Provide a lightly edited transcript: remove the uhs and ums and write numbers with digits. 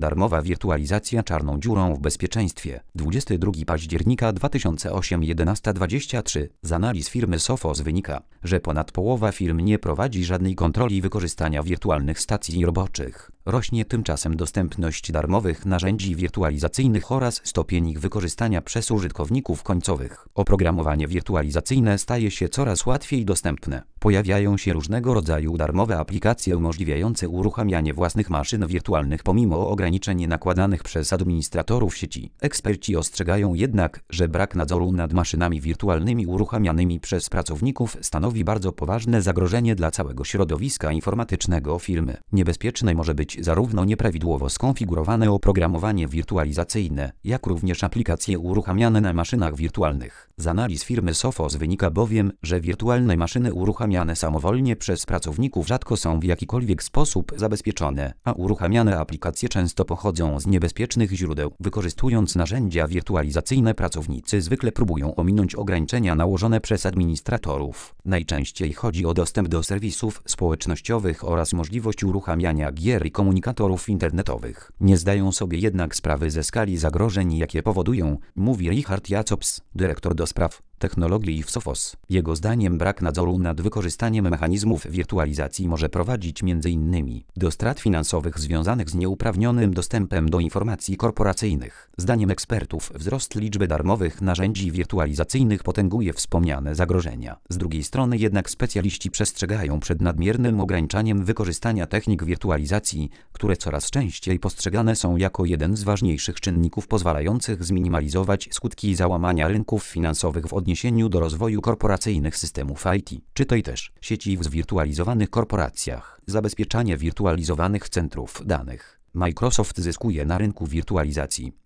Darmowa wirtualizacja czarną dziurą w bezpieczeństwie. 22 października 2008 11:23. Z analiz firmy Sophos wynika, że ponad połowa firm nie prowadzi żadnej kontroli wykorzystania wirtualnych stacji roboczych. Rośnie tymczasem dostępność darmowych narzędzi wirtualizacyjnych oraz stopień ich wykorzystania przez użytkowników końcowych. Oprogramowanie wirtualizacyjne staje się coraz łatwiej dostępne. Pojawiają się różnego rodzaju darmowe aplikacje umożliwiające uruchamianie własnych maszyn wirtualnych pomimo ograniczeń nakładanych przez administratorów sieci. Eksperci ostrzegają jednak, że brak nadzoru nad maszynami wirtualnymi uruchamianymi przez pracowników stanowi bardzo poważne zagrożenie dla całego środowiska informatycznego firmy. Niebezpieczne może być zarówno nieprawidłowo skonfigurowane oprogramowanie wirtualizacyjne, jak również aplikacje uruchamiane na maszynach wirtualnych. Z analiz firmy Sophos wynika bowiem, że wirtualne maszyny uruchamiane samowolnie przez pracowników rzadko są w jakikolwiek sposób zabezpieczone, a uruchamiane aplikacje często pochodzą z niebezpiecznych źródeł. Wykorzystując narzędzia wirtualizacyjne, pracownicy zwykle próbują ominąć ograniczenia nałożone przez administratorów. Najczęściej chodzi o dostęp do serwisów społecznościowych oraz możliwość uruchamiania gier i komunikatorów internetowych. Nie zdają sobie jednak sprawy ze skali zagrożeń, jakie powodują, mówi Richard Jacobs, dyrektor do spraw technologii w Sophos. Jego zdaniem brak nadzoru nad wykorzystaniem mechanizmów wirtualizacji może prowadzić m.in. do strat finansowych związanych z nieuprawnionym dostępem do informacji korporacyjnych. Zdaniem ekspertów wzrost liczby darmowych narzędzi wirtualizacyjnych potęguje wspomniane zagrożenia. Z drugiej strony jednak specjaliści przestrzegają przed nadmiernym ograniczaniem wykorzystania technik wirtualizacji, które coraz częściej postrzegane są jako jeden z ważniejszych czynników pozwalających zminimalizować skutki załamania rynków finansowych w odniesieniu do rozwoju korporacyjnych systemów IT. Czytaj też: sieci w zwirtualizowanych korporacjach, zabezpieczanie wirtualizowanych centrów danych. Microsoft zyskuje na rynku wirtualizacji.